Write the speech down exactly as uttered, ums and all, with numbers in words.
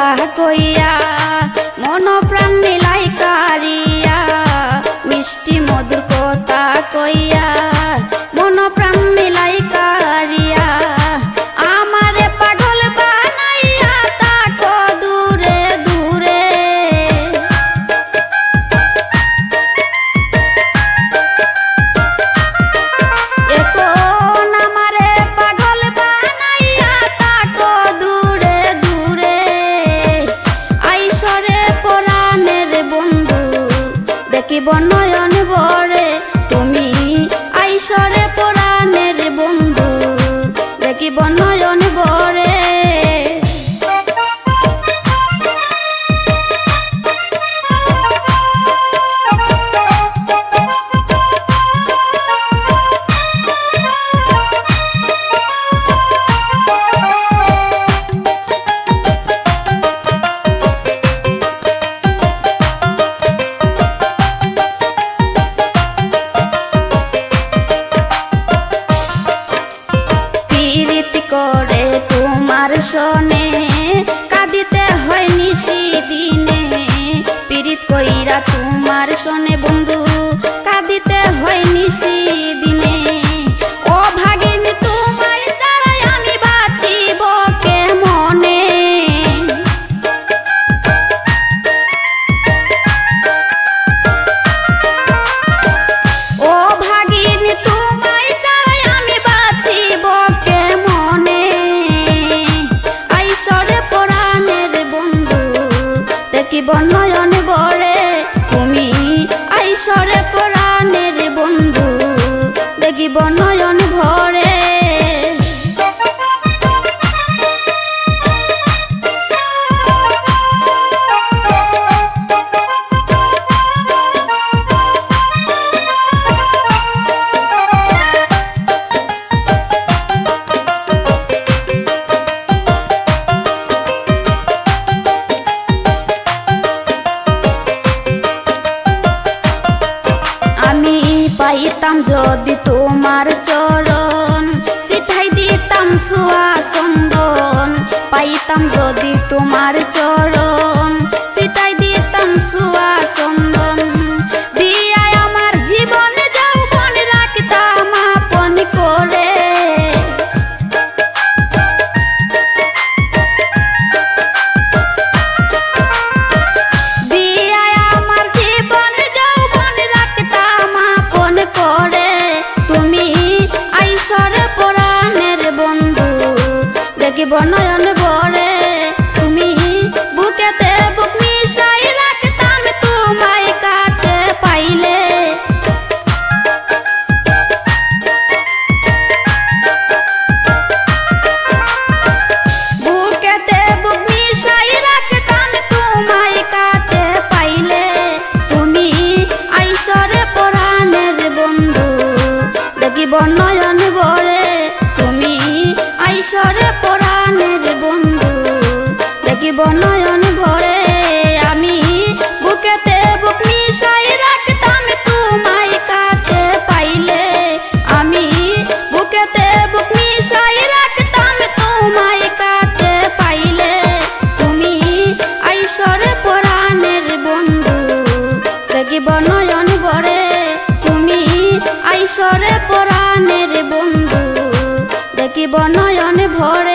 কথা কইয়া মন প্রাণ মিলাই কারিয়া মিষ্টি মধুর কথা কইয়া মন প্রাণ মিলাই কারিয়া আমারে পাগল বানাইয়া তাকো দূরে দূরে এখন আমারে পাগল বানাইয়া তাকো দূরে দূরে আইসরে পরাণের বন্ধু দেখিব নয়ন ভরে তুমি আইসরে পরাণের বন্ধু দেখিব নয়ন ভরে করে তোমার সনে কাঁদিতে হয় নিশি দিনে পীড়িত কইরা তোমার সনে বন্ধু কাঁদিতে হয় নিশি দিনে ও ভাগিন তোমায় ছাড়াই আমি বাঁচিব কেমনে ও ভাগিন তোমায় ছাড়াই আমি বাঁচিব কেমনে আইসরে পরাণের বন্ধু দেখিব নয়ন ভরে তুমি আইসরে পরাণের বন্ধু দেখিব নয়ন ভরে পাইতাম যদি তোমার চরণ সিঠাই দিতাম সুয়া চন্দন পাইতাম যদি তোমার চরণ সিঠাই দিতাম সুয়া চন্দন দিয়াই আমার জীবন যৌবন রাখতাম আপন করে দিয়াই আমার জীবন যৌবন রাখতাম আপন করে তুমি আইসরে পরাণের বন্ধু দেখিব নয়ন ভরে তুমি বুকেতে বুক মিশাই রাখতাম তোমায় কাছে পাইলে বুকেতে বুক মিশাই রাখতাম তোমায় কাছে পাইলে তুমি আইসরে পরাণের বন্ধু দেখিব নয়ন ভরে তুমি আইসরে পরাণের বন্ধু দেখিব নয়ন ভরে আমি বুকেতে বুক মিশাই রাখতাম তোমায় কাছে পাইলে আমি বুকেতে বুক মিশাই রাখতাম তোমায় কাছে পাইলে তুমি আইসরে পরাণের বন্ধু দেখিব নয়ন ভরে তুমি আইসরে পরাণের বন্ধু দেখিব নয়ন ভরে।